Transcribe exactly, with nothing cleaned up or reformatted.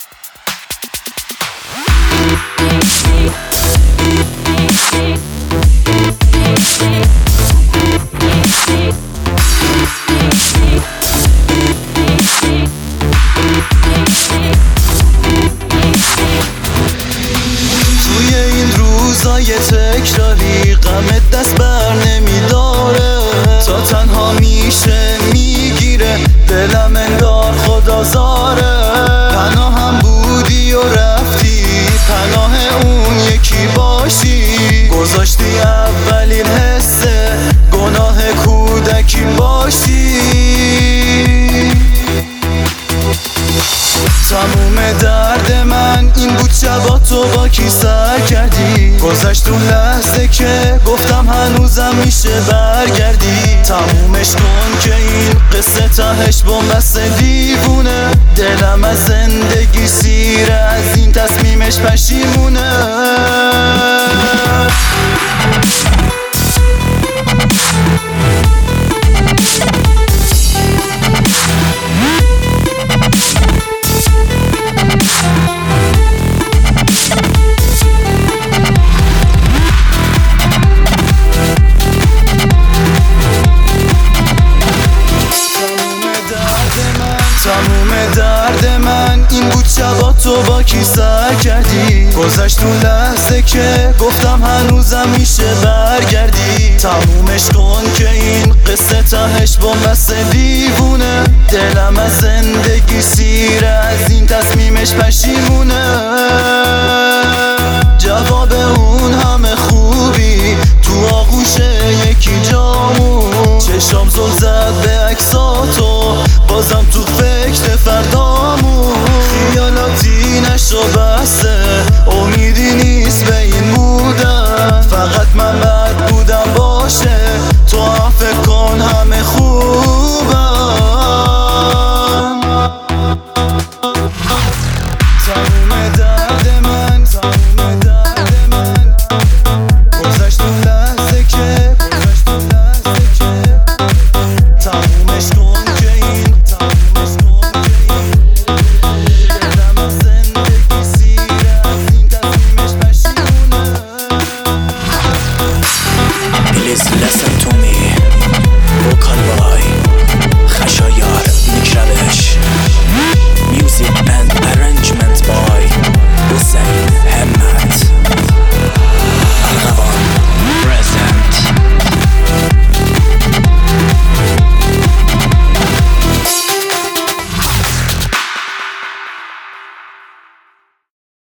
توی این روزای تکراری غمت دست بر نمیداره، تا تنها میشه میگیره دلم انگار خدا زاره. پناهم بودی و رفتی، پناه اون یکی باشی، گذاشتی اولین حسه گناه کودکی باشی. تموم درد من این بود شبا تو با کی سر کردی، گذشت اون لحظه که گفتم هنوزم میشه برگردی. تمومش کن که این قصه تهش بنبسته دیوونه، دلم از زندگی سیره از این تصمیمش پشیمونه. تموم درد من این بود شبا تو با کی سر کردی، گذشت اون لحظه که گفتم هنوزم میشه برگردی. تمومش کن که این قصه تهش بنبسته دیوونه، دلم از زندگی سیره از این تصمیمش پشیمونه.